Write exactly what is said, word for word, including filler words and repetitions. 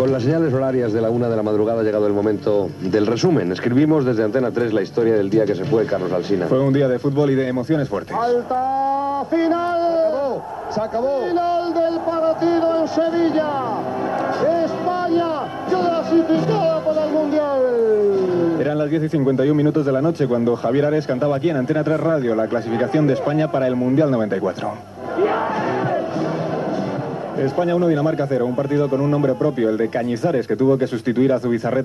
Con las señales horarias de la una de la madrugada ha llegado el momento del resumen. Escribimos desde Antena tres la historia del día que se fue Carlos Alsina. Fue un día de fútbol y de emociones fuertes. ¡Falta final! Se acabó, se acabó. Final del partido en Sevilla. España clasificada para el Mundial. Eran las diez y cincuenta y un minutos de la noche cuando Javier Ares cantaba aquí en Antena tres Radio la clasificación de España para el Mundial noventa y cuatro. España uno, Dinamarca cero, un partido con un nombre propio, el de Cañizares, que tuvo que sustituir a Zubizarreta.